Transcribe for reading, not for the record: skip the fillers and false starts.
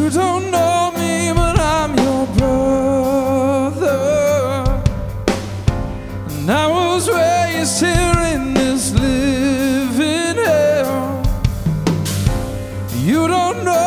You don't know me, but I'm your brother. And I was raised here in this living hell. You don't know